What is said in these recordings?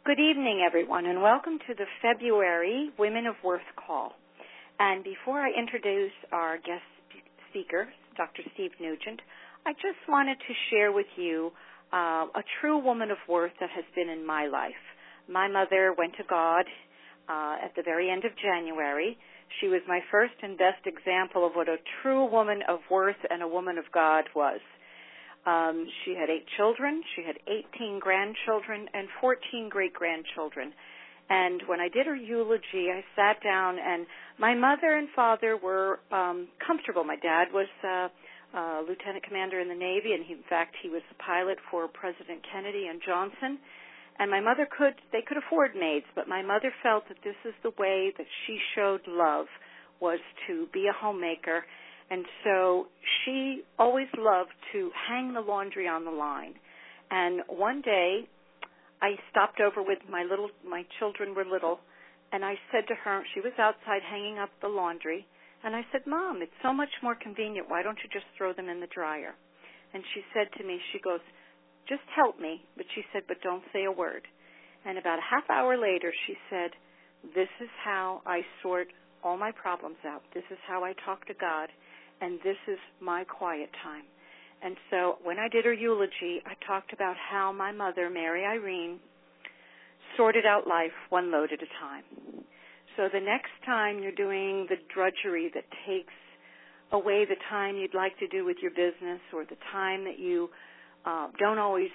Good evening, everyone, and welcome to the February Women of Worth call. And before I introduce our guest speaker, Dr. Steve Nugent, I just wanted to share with you a true woman of worth that has been in my life. My mother went to God at the very end of January. She was my first and best example of what a true woman of worth and a woman of God was. She had 8 children, she had 18 grandchildren, and 14 great-grandchildren. And when I did her eulogy, I sat down, and my mother and father were comfortable. My dad was lieutenant commander in the Navy, and in fact, he was the pilot for President Kennedy and Johnson. And my mother they could afford maids, but my mother felt that this is the way that she showed love, was to be a homemaker. And so she always loved to hang the laundry on the line. And one day, I stopped over with my children were little, and I said to her, she was outside hanging up the laundry, and I said, Mom, it's so much more convenient. Why don't you just throw them in the dryer? And she said to me, she goes, just help me. But she said, but don't say a word. And about a half hour later, she said, this is how I sort all my problems out. This is how I talk to God. And this is my quiet time. And so when I did her eulogy, I talked about how my mother, Mary Irene, sorted out life one load at a time. So the next time you're doing the drudgery that takes away the time you'd like to do with your business, or the time that you don't always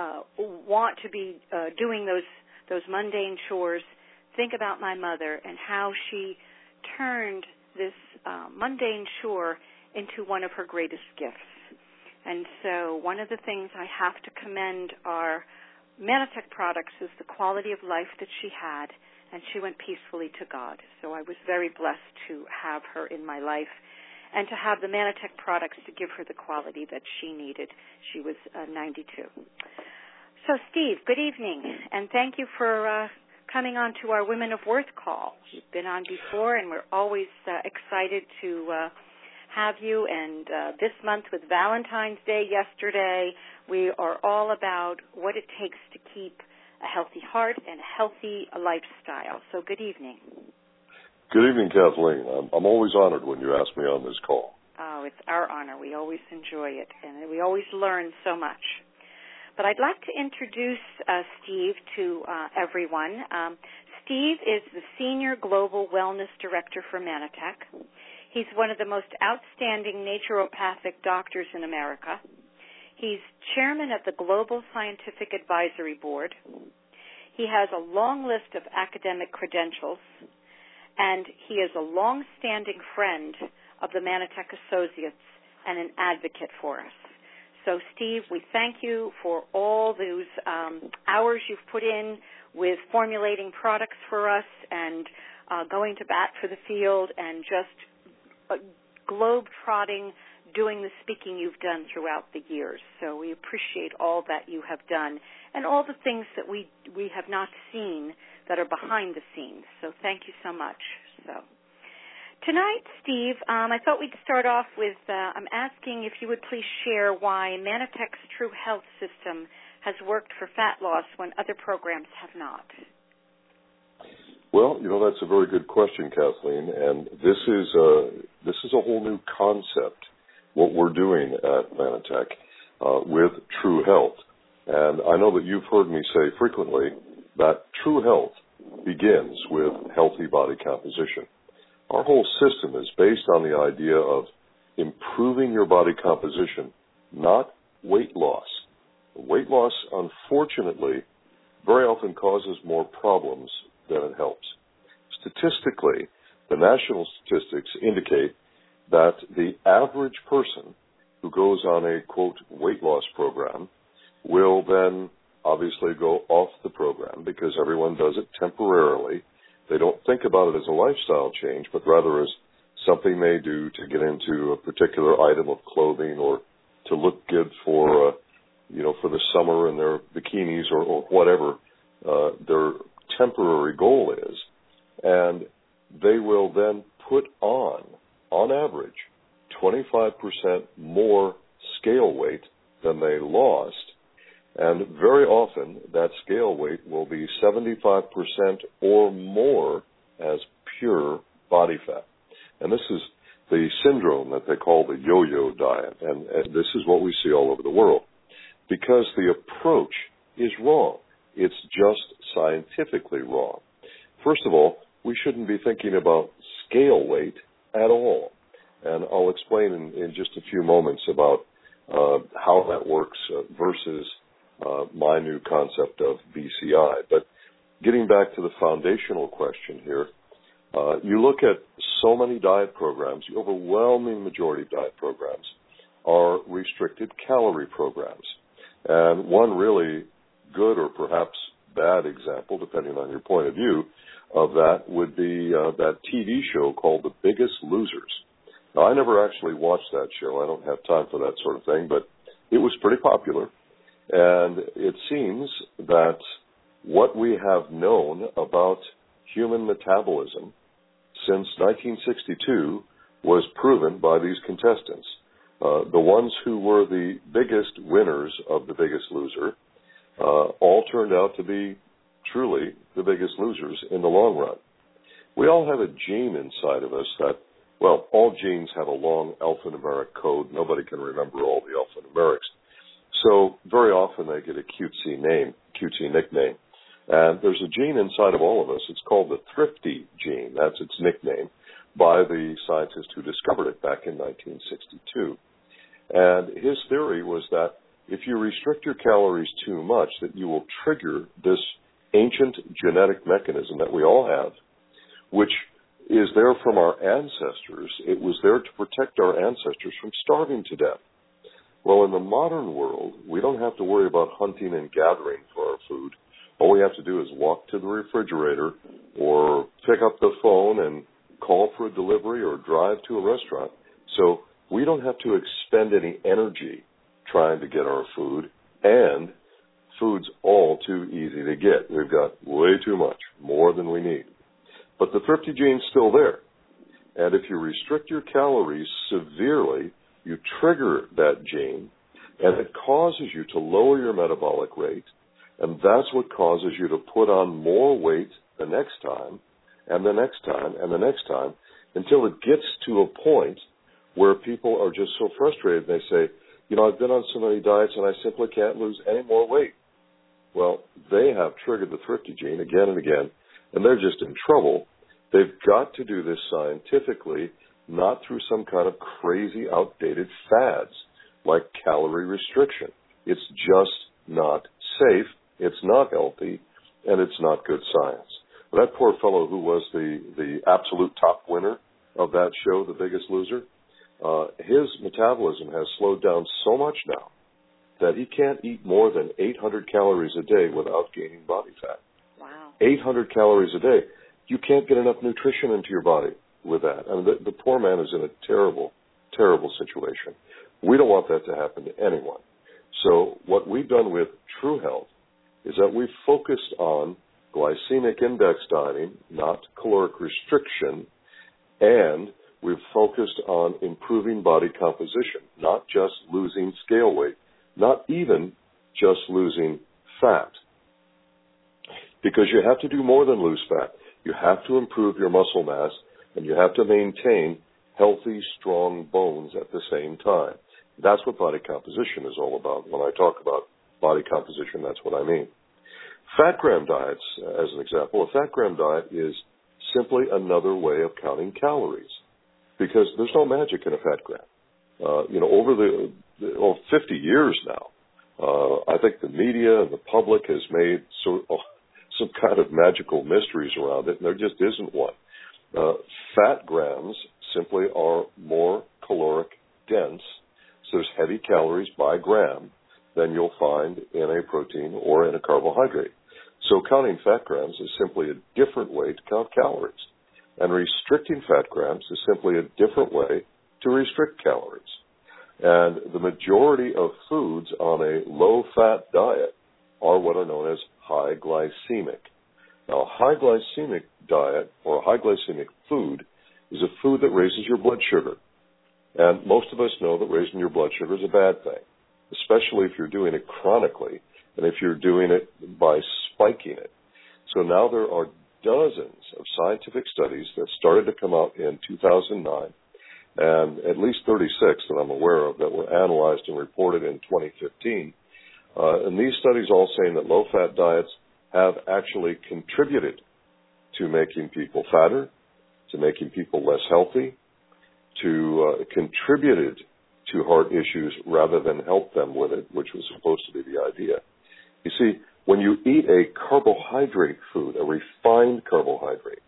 want to be doing those mundane chores, think about my mother and how she turned this mundane chore into one of her greatest gifts. And so one of the things I have to commend our Manitech products is the quality of life that she had, and she went peacefully to God. So I was very blessed to have her in my life and to have the Manitech products to give her the quality that she needed. She was 92. So, Steve, good evening, and thank you for coming on to our Women of Worth call. You've been on before, and we're always excited to have you. And this month with Valentine's Day yesterday, we are all about what it takes to keep a healthy heart and a healthy lifestyle. So good evening. Good evening, Kathleen. I'm always honored when you ask me on this call. Oh, it's our honor. We always enjoy it, and we always learn so much. But I'd like to introduce Steve to everyone. Steve is the Senior Global Wellness Director for Manitech. He's one of the most outstanding naturopathic doctors in America. He's chairman of the Global Scientific Advisory Board. He has a long list of academic credentials, and he is a long-standing friend of the Manitech Associates and an advocate for us. So, Steve, we thank you for all those hours you've put in with formulating products for us and going to bat for the field and just globe-trotting, doing the speaking you've done throughout the years. So we appreciate all that you have done and all the things that we have not seen that are behind the scenes. So thank you so much. So tonight, Steve, I thought we'd start off with I'm asking if you would please share why Manitech's True Health system has worked for fat loss when other programs have not. Well, that's a very good question, Kathleen, and this is a whole new concept, what we're doing at Manitech with True Health. And I know that you've heard me say frequently that True Health begins with healthy body composition. Our whole system is based on the idea of improving your body composition, not weight loss. Weight loss, unfortunately, very often causes more problems than it helps. Statistically, the national statistics indicate that the average person who goes on a, quote, weight loss program will then obviously go off the program because everyone does it temporarily. They don't think about it as a lifestyle change, but rather as something they do to get into a particular item of clothing or to look good for, for the summer in their bikinis or whatever their temporary goal is. And they will then put on average, 25% more scale weight than they lost. And very often, that scale weight will be 75% or more as pure body fat. And this is the syndrome that they call the yo-yo diet. And this is what we see all over the world. Because the approach is wrong. It's just scientifically wrong. First of all, we shouldn't be thinking about scale weight at all. And I'll explain in just a few moments about how that works versus my new concept of BCI. But getting back to the foundational question here, you look at so many diet programs, the overwhelming majority of diet programs are restricted calorie programs. And one really good or perhaps bad example, depending on your point of view, of that would be that TV show called The Biggest Losers. Now, I never actually watched that show. I don't have time for that sort of thing, but it was pretty popular. And it seems that what we have known about human metabolism since 1962 was proven by these contestants. The ones who were the biggest winners of The Biggest Loser all turned out to be truly the biggest losers in the long run. We all have a gene inside of us that, well, all genes have a long alphanumeric code. Nobody can remember all the alphanumerics. So very often they get a cutesy nickname. And there's a gene inside of all of us. It's called the thrifty gene. That's its nickname by the scientist who discovered it back in 1962. And his theory was that if you restrict your calories too much, that you will trigger this ancient genetic mechanism that we all have, which is there from our ancestors. It was there to protect our ancestors from starving to death. Well, in the modern world, we don't have to worry about hunting and gathering for our food. All we have to do is walk to the refrigerator or pick up the phone and call for a delivery or drive to a restaurant. So we don't have to expend any energy trying to get our food, and food's all too easy to get. We've got way too much, more than we need. But the thrifty gene's still there. And if you restrict your calories severely, you trigger that gene, and it causes you to lower your metabolic rate, and that's what causes you to put on more weight the next time, and the next time, and the next time, until it gets to a point where people are just so frustrated, they say, you know, I've been on so many diets and I simply can't lose any more weight. Well, they have triggered the thrifty gene again and again, and they're just in trouble. They've got to do this scientifically, not through some kind of crazy, outdated fads like calorie restriction. It's just not safe, it's not healthy, and it's not good science. Well, that poor fellow who was the absolute top winner of that show, The Biggest Loser, his metabolism has slowed down so much now that he can't eat more than 800 calories a day without gaining body fat. Wow. 800 calories a day. You can't get enough nutrition into your body with that. I mean, the poor man is in a terrible, terrible situation. We don't want that to happen to anyone. So what we've done with True Health is that we've focused on glycemic index dieting, not caloric restriction, and we've focused on improving body composition, not just losing scale weight, not even just losing fat. Because you have to do more than lose fat. You have to improve your muscle mass, and you have to maintain healthy, strong bones at the same time. That's what body composition is all about. When I talk about body composition, that's what I mean. Fat-gram diets, as an example, a fat-gram diet is simply another way of counting calories, because there's no magic in a fat gram. Over the 50 years now, I think the media and the public has made some kind of magical mysteries around it, and there just isn't one. Fat grams simply are more caloric dense, so there's heavy calories by gram than you'll find in a protein or in a carbohydrate. So counting fat grams is simply a different way to count calories. And restricting fat grams is simply a different way to restrict calories. And the majority of foods on a low-fat diet are what are known as high glycemic. Now, a high glycemic diet or a high glycemic food is a food that raises your blood sugar. And most of us know that raising your blood sugar is a bad thing, especially if you're doing it chronically. and if you're doing it by spiking it. So now there are dozens of scientific studies that started to come out in 2009, and at least 36 that I'm aware of that were analyzed and reported in 2015. And these studies all saying that low-fat diets have actually contributed to making people fatter, to making people less healthy, to contributed to heart issues rather than help them with it, which was supposed to be the idea. You see, when you eat a carbohydrate food, a refined carbohydrate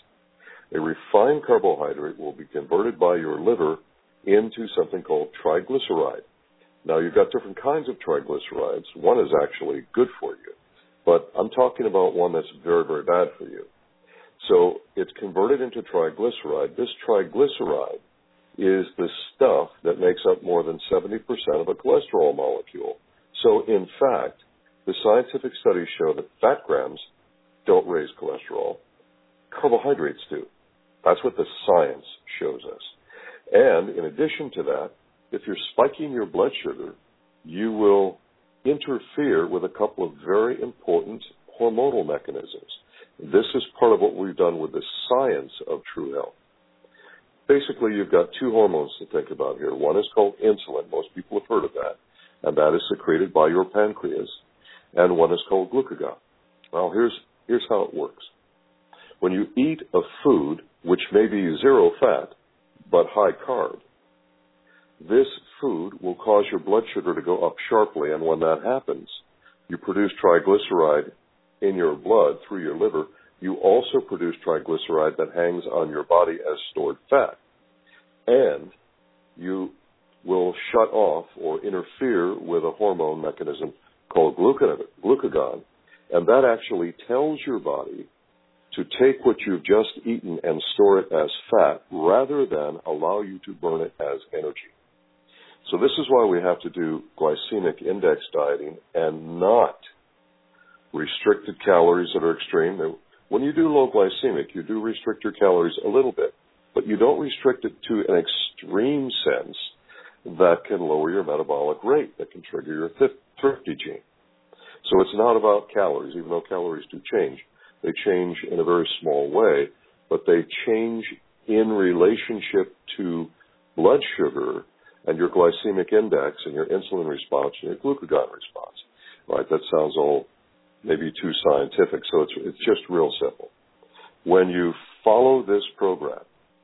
will be converted by your liver into something called triglyceride. Now, you've got different kinds of triglycerides. One is actually good for you, but I'm talking about one that's very, very bad for you. So it's converted into triglyceride. This triglyceride is the stuff that makes up more than 70% of a cholesterol molecule. So, in fact, the scientific studies show that fat grams don't raise cholesterol. Carbohydrates do. That's what the science shows us. And in addition to that, if you're spiking your blood sugar, you will interfere with a couple of very important hormonal mechanisms. This is part of what we've done with the science of True Health. Basically, you've got two hormones to think about here. One is called insulin. Most people have heard of that. And that is secreted by your pancreas. And one is called glucagon. Well, here's how it works. When you eat a food which may be zero fat but high carb, this food will cause your blood sugar to go up sharply, and when that happens, you produce triglyceride in your blood through your liver. You also produce triglyceride that hangs on your body as stored fat. And you will shut off or interfere with a hormone mechanism called glucagon, and that actually tells your body to take what you've just eaten and store it as fat rather than allow you to burn it as energy. So this is why we have to do glycemic index dieting and not restricted calories that are extreme. When you do low glycemic, you do restrict your calories a little bit, but you don't restrict it to an extreme sense that can lower your metabolic rate, that can trigger your thrifty gene. So it's not about calories, even though calories do change. They change in a very small way, but they change in relationship to blood sugar and your glycemic index and your insulin response and your glucagon response. Right? That sounds all maybe too scientific, so it's just real simple. When you follow this program,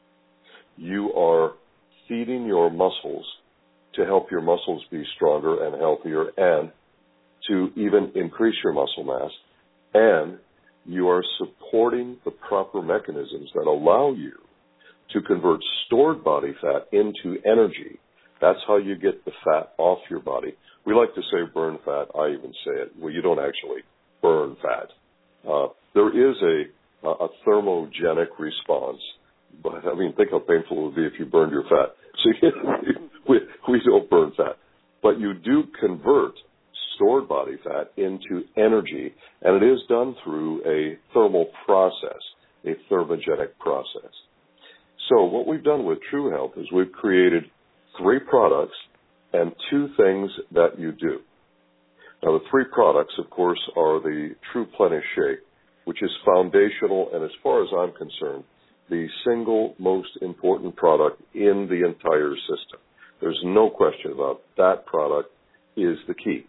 you are feeding your muscles to help your muscles be stronger and healthier and to even increase your muscle mass, and you are supporting the proper mechanisms that allow you to convert stored body fat into energy. That's how you get the fat off your body. We like to say burn fat. I even say it. Well, you don't actually burn fat. There is a thermogenic response, but I mean, think how painful it would be if you burned your fat. So we don't burn fat, but you do convert stored body fat into energy, and it is done through a thermal process, a thermogenic process. So what we've done with True Health is we've created 3 products and 2 things that you do. Now, the 3 products, of course, are the True Plenish Shake, which is foundational and, as far as I'm concerned, the single most important product in the entire system. There's no question about that product is the key.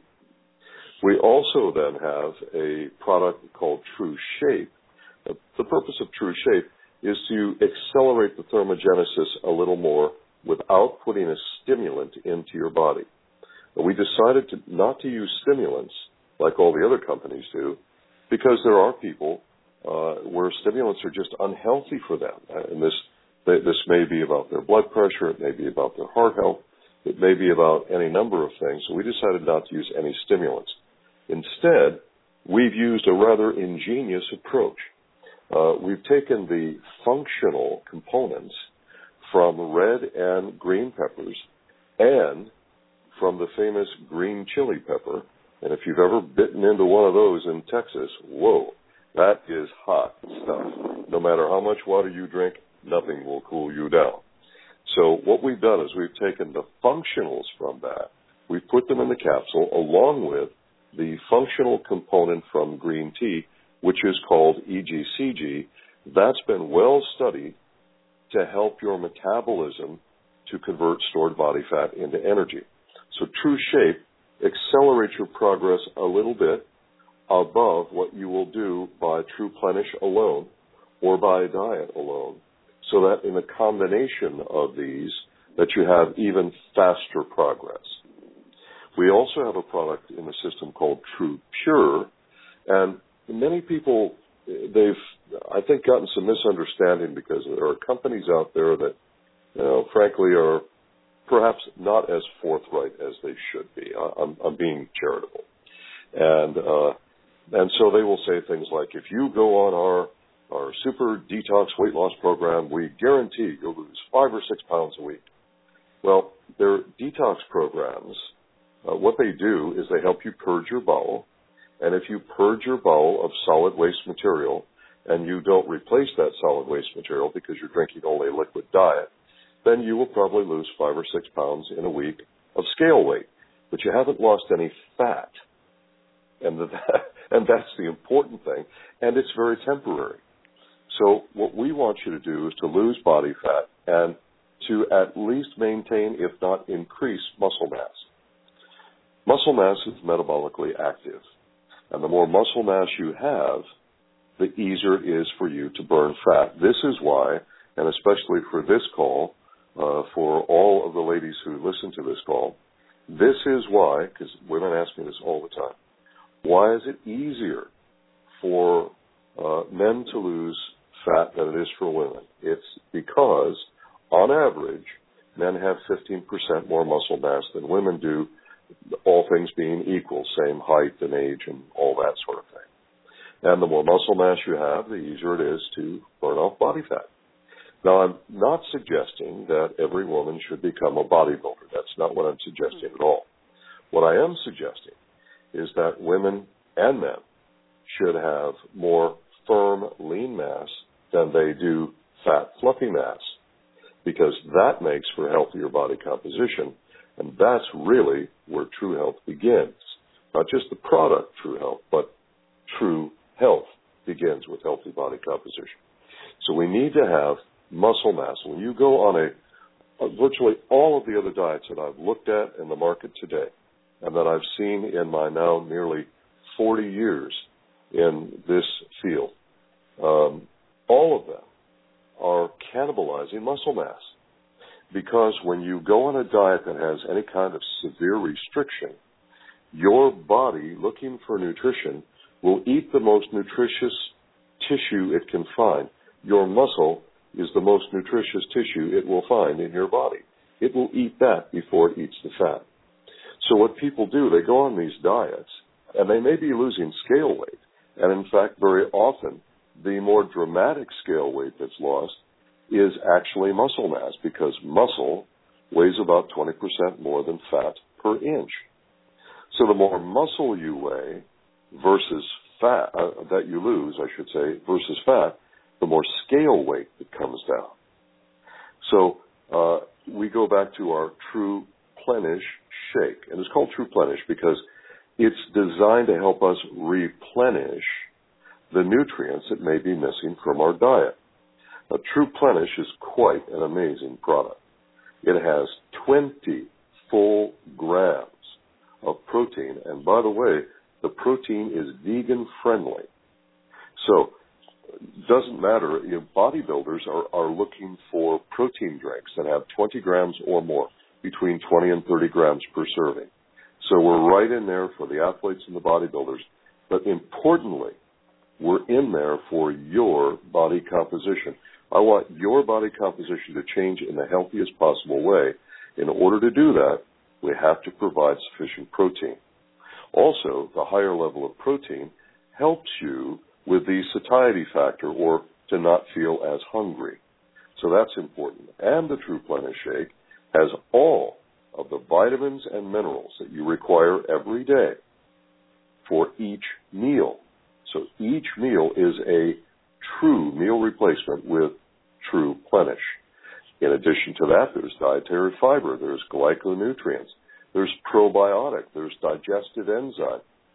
We also then have a product called True Shape. The purpose of True Shape is to accelerate the thermogenesis a little more without putting a stimulant into your body. But we decided not to use stimulants like all the other companies do because there are people where stimulants are just unhealthy for them. And this may be about their blood pressure, it may be about their heart health, it may be about any number of things. So we decided not to use any stimulants. Instead, we've used a rather ingenious approach. We've taken the functional components from red and green peppers and from the famous green chili pepper. And if you've ever bitten into one of those in Texas, whoa, that is hot stuff. No matter how much water you drink, nothing will cool you down. So what we've done is we've taken the functionals from that, we've put them in the capsule along with the functional component from green tea, which is called EGCG, that's been well studied to help your metabolism to convert stored body fat into energy. So True Shape accelerates your progress a little bit above what you will do by True Plenish alone or by a diet alone, so that in a combination of these that you have even faster progress. We also have a product in the system called True Pure, and many people, I think, gotten some misunderstanding because there are companies out there that, frankly, are perhaps not as forthright as they should be. I'm being charitable. And so they will say things like, if you go on our super detox weight loss program, we guarantee you'll lose 5 or 6 pounds a week. Well, their detox programs, what they do is they help you purge your bowel. And if you purge your bowel of solid waste material and you don't replace that solid waste material because you're drinking only a liquid diet, then you will probably lose 5 or 6 pounds in a week of scale weight. But you haven't lost any fat. And that's the important thing. And it's very temporary. So what we want you to do is to lose body fat and to at least maintain, if not increase, muscle mass. Muscle mass is metabolically active. And the more muscle mass you have, the easier it is for you to burn fat. This is why, and especially for this call, for all of the ladies who listen to this call, this is why, because women ask me this all the time, why is it easier for men to lose fat than it is for women? It's because, on average, men have 15% more muscle mass than women do, all things being equal, same height and age and all that sort of thing. And the more muscle mass you have, the easier it is to burn off body fat. Now, I'm not suggesting that every woman should become a bodybuilder. That's not what I'm suggesting at all. What I am suggesting is that women and men should have more firm, lean mass than they do fat, fluffy mass, because that makes for healthier body composition, and that's really where True Health begins. Not just the product True Health, but True Health begins with healthy body composition. So we need to have muscle mass. When you go on virtually all of the other diets that I've looked at in the market today and that I've seen in my now nearly 40 years in this field, all of them are cannibalizing muscle mass. Because when you go on a diet that has any kind of severe restriction, your body, looking for nutrition, will eat the most nutritious tissue it can find. Your muscle is the most nutritious tissue it will find in your body. It will eat that before it eats the fat. So what people do, they go on these diets, and they may be losing scale weight. And in fact, very often, the more dramatic scale weight that's lost is actually muscle mass, because muscle weighs about 20% more than fat per inch. So the more muscle you weigh versus fat, that you lose, I should say, versus fat, the more scale weight that comes down. So we go back to our True Plenish shake. And it's called True Plenish because it's designed to help us replenish the nutrients that may be missing from our diet. Now, True Plenish is quite an amazing product. It has 20 full grams of protein. And by the way, the protein is vegan friendly. So it doesn't matter. Bodybuilders are looking for protein drinks that have 20 grams or more, between 20 and 30 grams per serving. So we're right in there for the athletes and the bodybuilders. But importantly, we're in there for your body composition. I want your body composition to change in the healthiest possible way. In order to do that, we have to provide sufficient protein. Also, the higher level of protein helps you with the satiety factor, or to not feel as hungry. So that's important. And the True Plenish shake has all of the vitamins and minerals that you require every day for each meal. So each meal is a true meal replacement with True Plenish. In addition to that, there's dietary fiber, there's glyconutrients, there's probiotic, there's digestive enzyme.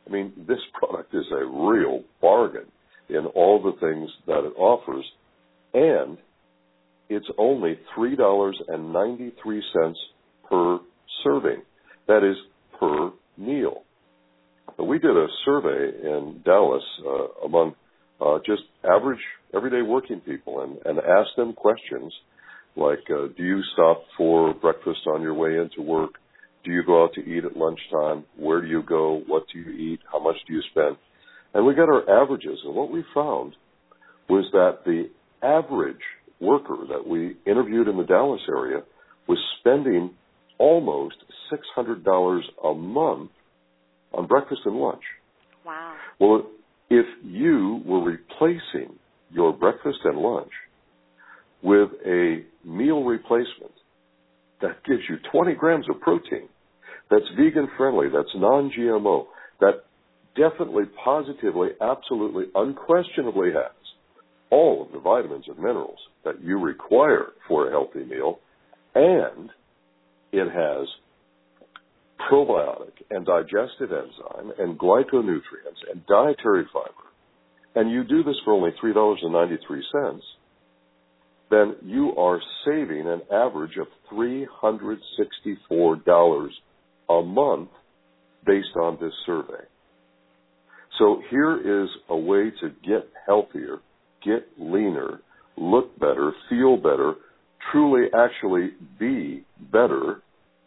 I mean, this product is a real bargain in all the things that it offers, and it's only $3.93 per serving. That is per meal. We did a survey in Dallas among just average, everyday working people and asked them questions like, do you stop for breakfast on your way into work? Do you go out to eat at lunchtime? Where do you go? What do you eat? How much do you spend? And we got our averages, and what we found was that the average worker that we interviewed in the Dallas area was spending almost $600 a month on breakfast and lunch. Wow. Well, if you were replacing your breakfast and lunch with a meal replacement that gives you 20 grams of protein, that's vegan friendly, that's non-GMO, that definitely, positively, absolutely, unquestionably has all of the vitamins and minerals that you require for a healthy meal, and it has probiotic and digestive enzyme and glyconutrients and dietary fiber, and you do this for only $3.93, then you are saving an average of $364 a month based on this survey. So here is a way to get healthier, get leaner, look better, feel better, truly actually be better,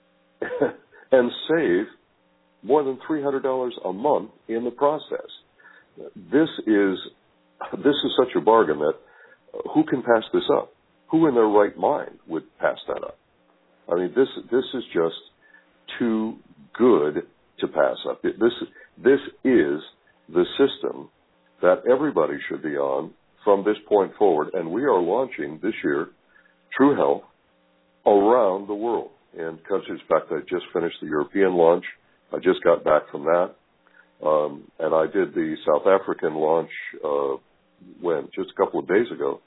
and save more than $300 a month in the process. This is such a bargain that who can pass this up? Who in their right mind would pass that up? I mean, this is just too good to pass up. This is the system that everybody should be on from this point forward, and we are launching this year True Health around the world in countries. In fact, I just finished the European launch. I just got back from that, and I did the South African launch just a couple of days ago.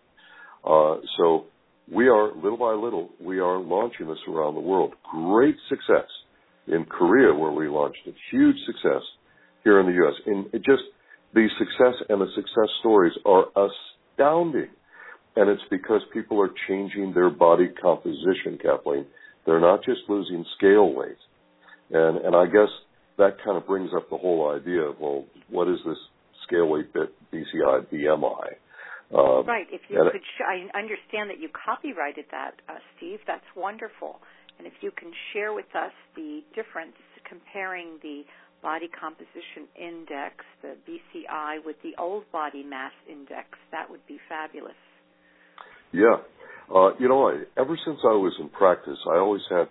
So we are, little by little, we are launching this around the world. Great success in Korea, where we launched it. Huge success here in the U.S. The success and the success stories are astounding. And it's because people are changing their body composition, Kathleen. They're not just losing scale weight. And I guess that kind of brings up the whole idea of, well, what is this scale weight BCI, BMI? Right. If you could, I understand that you copyrighted that, Steve. That's wonderful. And if you can share with us the difference comparing the body composition index, the BCI, with the old body mass index, that would be fabulous. Yeah. Ever since I was in practice, I always had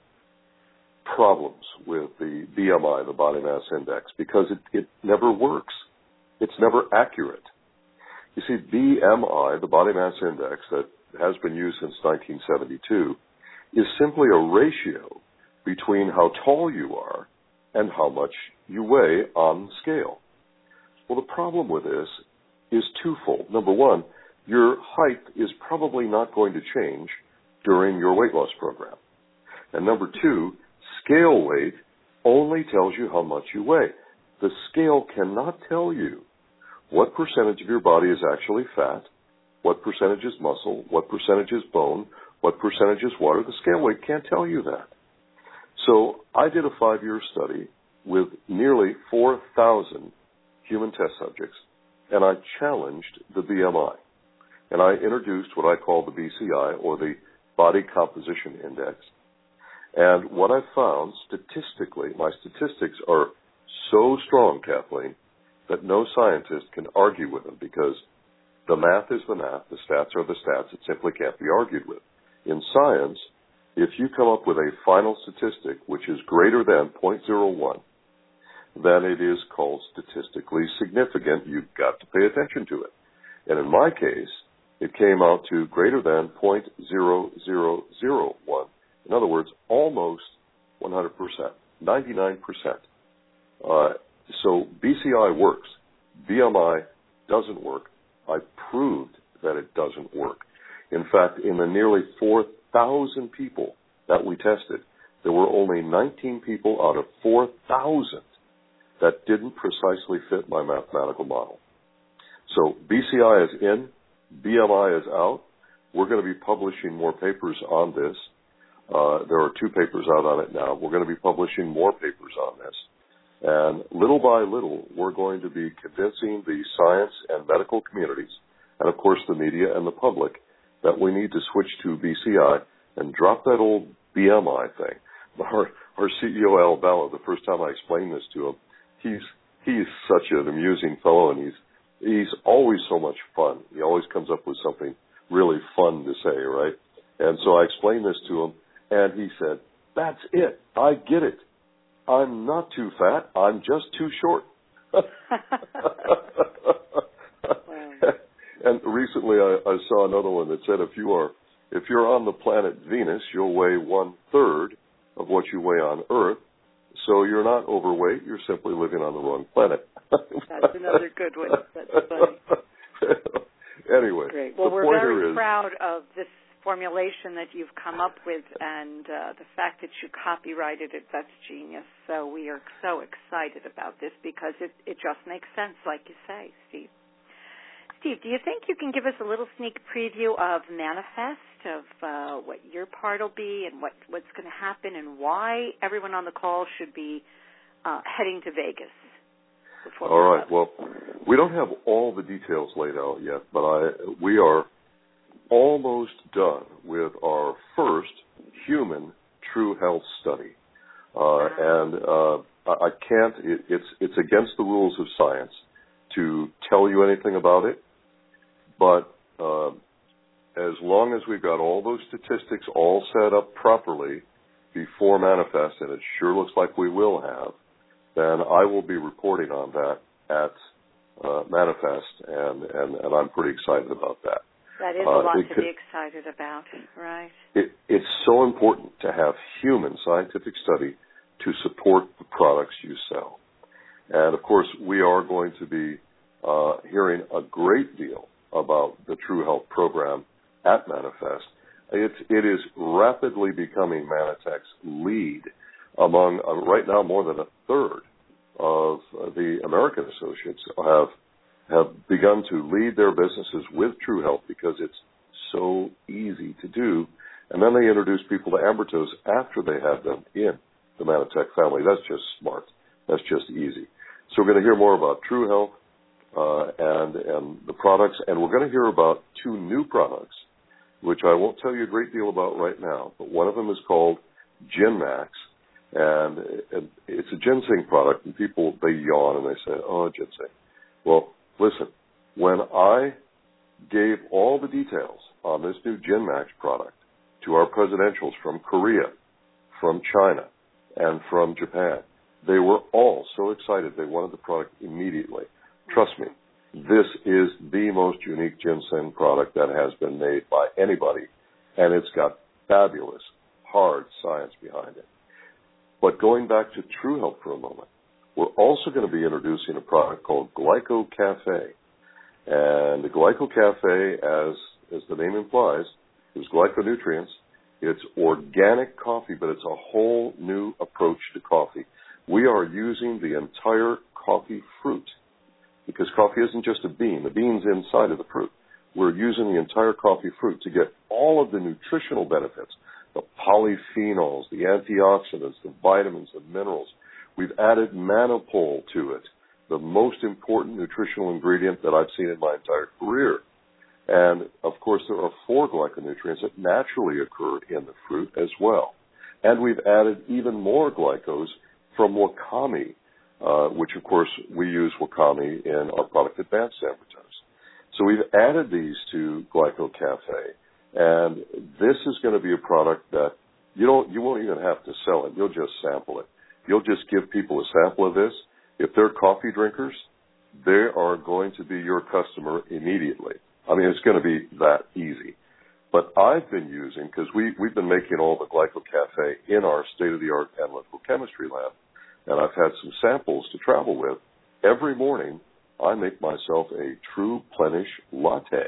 problems with the BMI, the body mass index, because it never works. It's never accurate. You see, BMI, the body mass index that has been used since 1972, is simply a ratio between how tall you are and how much you weigh on the scale. Well, the problem with this is twofold. Number one, your height is probably not going to change during your weight loss program. And number two, scale weight only tells you how much you weigh. The scale cannot tell you what percentage of your body is actually fat, what percentage is muscle, what percentage is bone, what percentage is water. The scale weight can't tell you that. So I did a 5-year study with nearly 4,000 human test subjects, and I challenged the BMI. And I introduced what I call the BCI, or the Body Composition Index. And what I found statistically, my statistics are so strong, Kathleen, that no scientist can argue with them, because the math is the math, the stats are the stats. It simply can't be argued with. In science, if you come up with a final statistic which is greater than 0.01, then it is called statistically significant. You've got to pay attention to it. And in my case, it came out to greater than 0.0001. In other words, almost 100%, 99%. So BCI works. BMI doesn't work. I proved that it doesn't work. In fact, in the nearly 4,000 people that we tested, there were only 19 people out of 4,000 that didn't precisely fit my mathematical model. So BCI is in, BMI is out. We're going to be publishing more papers on this. There are 2 papers out on it now. We're going to be publishing more papers on this. And little by little, we're going to be convincing the science and medical communities, and of course the media and the public, that we need to switch to BCI and drop that old BMI thing. Our CEO, Al Balla, the first time I explained this to him, he's such an amusing fellow, and he's always so much fun. He always comes up with something really fun to say, right? And so I explained this to him, and he said, "That's it. I get it. I'm not too fat. I'm just too short." And recently I saw another one that said if you're on the planet Venus, you'll weigh 1/3 of what you weigh on Earth. So you're not overweight. You're simply living on the wrong planet. That's another good one. That's funny. Anyway, great. Well, we're very proud of this formulation that you've come up with, and the fact that you copyrighted it, that's genius. So we are so excited about this because it just makes sense, like you say, Steve. Steve, do you think you can give us a little sneak preview of Manifest, of what your part will be and what's going to happen and why everyone on the call should be heading to Vegas? All right. Well, we don't have all the details laid out yet, but we are almost done with our first human true health study. And I can't, it's against the rules of science to tell you anything about it, but as long as we've got all those statistics all set up properly before Manifest, and it sure looks like we will have, then I will be reporting on that at Manifest, and I'm pretty excited about that. That is a lot to be excited about, right? It's so important to have human scientific study to support the products you sell. And, of course, we are going to be hearing a great deal about the True Health program at Manifest. It is rapidly becoming Manitech's lead among, right now, more than 1/3 of the American associates have begun to lead their businesses with True Health because it's so easy to do. And then they introduce people to Ambertos after they have them in the Manitech family. That's just smart. That's just easy. So we're going to hear more about True Health and the products, and we're going to hear about 2 new products, which I won't tell you a great deal about right now, but one of them is called GenMax, and it's a ginseng product, and people, they yawn and they say, "Oh, ginseng." Well, listen, when I gave all the details on this new GenMax product to our presidentials from Korea, from China, and from Japan, they were all so excited they wanted the product immediately. Trust me, this is the most unique ginseng product that has been made by anybody, and it's got fabulous, hard science behind it. But going back to True Health for a moment, we're also going to be introducing a product called Glyco Cafe. And the Glyco Cafe, as the name implies, is glyconutrients. It's organic coffee, but it's a whole new approach to coffee. We are using the entire coffee fruit because coffee isn't just a bean. The bean's inside of the fruit. We're using the entire coffee fruit to get all of the nutritional benefits, the polyphenols, the antioxidants, the vitamins, the minerals. We've added Manopol to it, the most important nutritional ingredient that I've seen in my entire career. And, of course, there are 4 glyconutrients that naturally occur in the fruit as well. And we've added even more glycos from Wakame, which, of course, we use Wakame in our product Advanced Ambertos. So we've added these to Glyco Cafe, and this is going to be a product that you won't even have to sell it. You'll just sample it. You'll just give people a sample of this. If they're coffee drinkers, they are going to be your customer immediately. I mean, it's going to be that easy. But I've been using, because we've been making all the Glyco Cafe in our state-of-the-art analytical chemistry lab, and I've had some samples to travel with. Every morning, I make myself a True Plenish latte.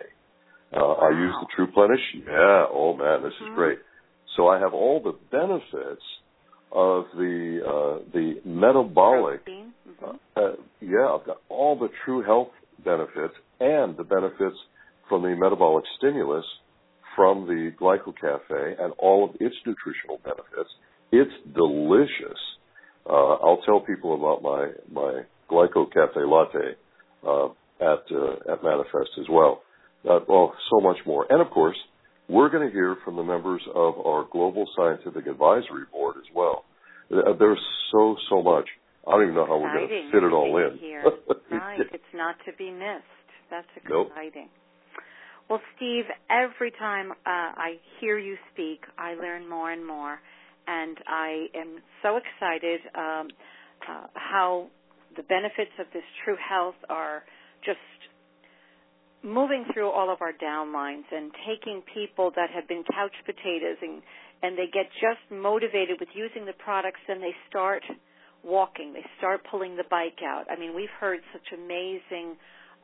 I use the True Plenish. Yeah, oh man, this is great. So I have all the benefits of the metabolic, I've got all the true health benefits and the benefits from the metabolic stimulus from the GlycoCafe and all of its nutritional benefits. It's delicious. I'll tell people about my GlycoCafe latte at Manifest as well. So much more. And, of course, we're going to hear from the members of our Global Scientific Advisory Board as well. There's so much. I don't even know how we're going to fit it all in. Right. It's not to be missed. That's exciting. Nope. Well, Steve, every time I hear you speak, I learn more and more. And I am so excited how the benefits of this True Health are just moving through all of our downlines and taking people that have been couch potatoes and they get just motivated with using the products and they start walking, they start pulling the bike out. I mean, we've heard such amazing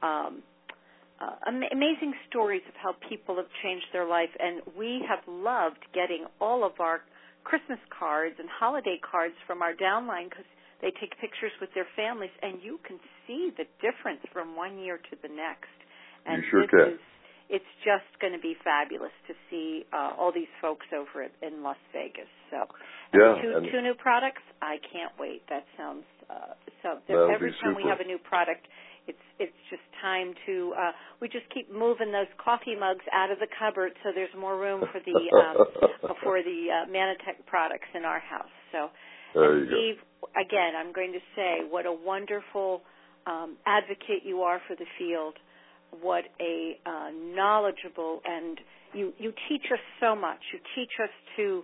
stories of how people have changed their life, and we have loved getting all of our Christmas cards and holiday cards from our downline because they take pictures with their families, and you can see the difference from one year to the next. And you sure can. It's just going to be fabulous to see all these folks over in Las Vegas. So, two new products. I can't wait. That sounds every time we have a new product, it's just time to. We just keep moving those coffee mugs out of the cupboard so there's more room for the Manitech products in our house. So, Steve, again, I'm going to say what a wonderful advocate you are for the field. What a knowledgeable, and you teach us so much. You teach us to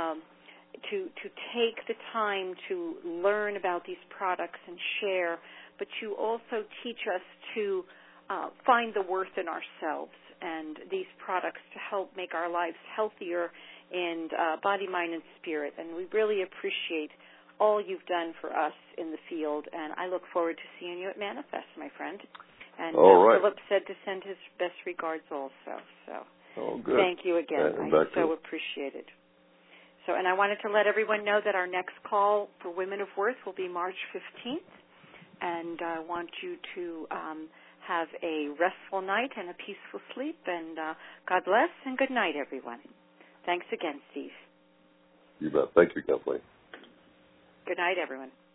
take the time to learn about these products and share, but you also teach us to find the worth in ourselves and these products to help make our lives healthier in body, mind, and spirit. And we really appreciate all you've done for us in the field, and I look forward to seeing you at Manifest, my friend. And Philip said to send his best regards also. So good. Thank you again. I so appreciate it. So, and I wanted to let everyone know that our next call for Women of Worth will be March 15th. And I want you to have a restful night and a peaceful sleep. And God bless and good night, everyone. Thanks again, Steve. You bet. Thank you, Kathleen. Good night, everyone.